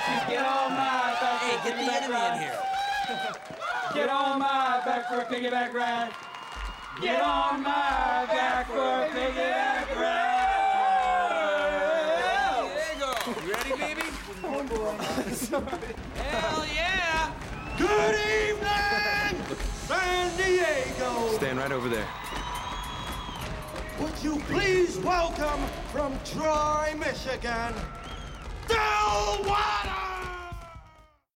Get on my back. Hey, get the enemy in here. Get on my back for a piggyback ride. Get on my back for a piggyback ride. There you go. You ready, baby? Oh, boy. Hell yeah! Good evening, San Diego! Stand right over there. Would you please welcome from Troy, Michigan, Del Water!